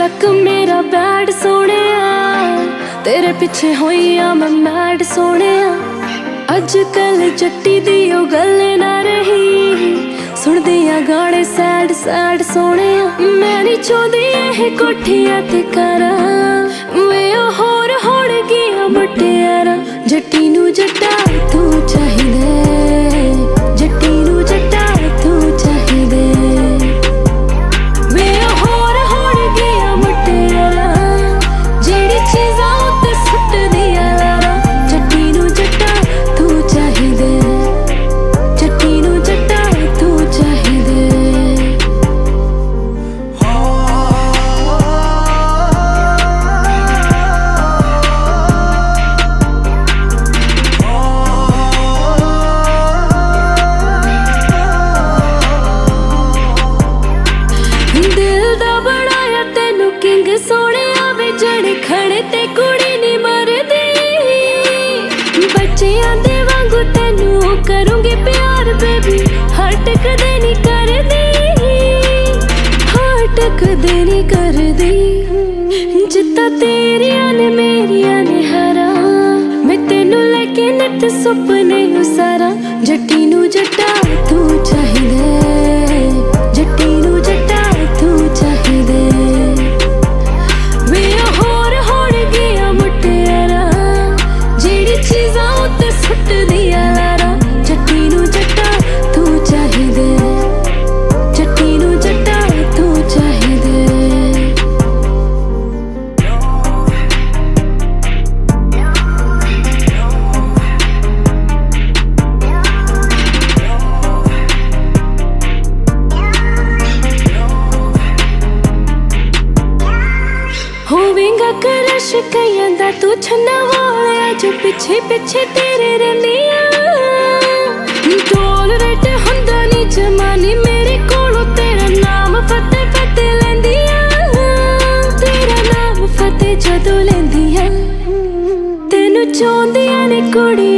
ਲੱਕ ਮੇਰਾ ਬੈਡ ਸੋਹਣਿਆ, तेरे पिछे होई आ मैं मैड सोहणिया। अजकल जट्टी दी ओ गल ना रही, सुनदी आ गाने सैड सैड सोहणिया। मैं नहीं चाहती एह कोठियां ते घरां वे होर होण गियां मुटियारां। जट्टी नूं जट्टा तू चाहिदे, जट्टी नूं जट्टा तू चाहिदे। वे होर होण गियां मुटियारां जेड़ी चीज़ां उत्ते सुट्टदियां लारां। जट्टी नूं जट्टा तू चाहिदे, जट्टी नूं जट्टा तू चाहिदे। दिल दा बनाया तैनू किंग सोहणिया वे जड़े खड़े ते कुड़ी नी मरदी। बच्चियां दे वांगू तैनू करूंगी प्यार बेबी, हट कदे नी करदी, हट कदे नी करदी। जिद्दां तेरियां ने मेरियां ने हारां, मैं तैनू लेके नित सुपने उसारां। जट्टी नूं जट्टा तू चाहिदे, जट्टी नूं जट्टा तू चाहिदे। वे होर होण गियां मुटियारां जेड़ी चीज़ां उत्ते सुट्टदियां लारां। जट्टी नूं जट्टा तू चाहिदे, जट्टी नूं जट्टा तू चाहिदे। होवेगा करश कईयां दा तू छन्ना वालिया, जो पिछे पिछे तेरे रहिंदियां। टॉलरेट हुंदा नी जमानी मेरे कोलों, तेरा नाम फतेह फतेह लैंदियां। तेरा नाम फतेह जदों लैंदियां, तैनू चाहुंदियां ने कुड़ियां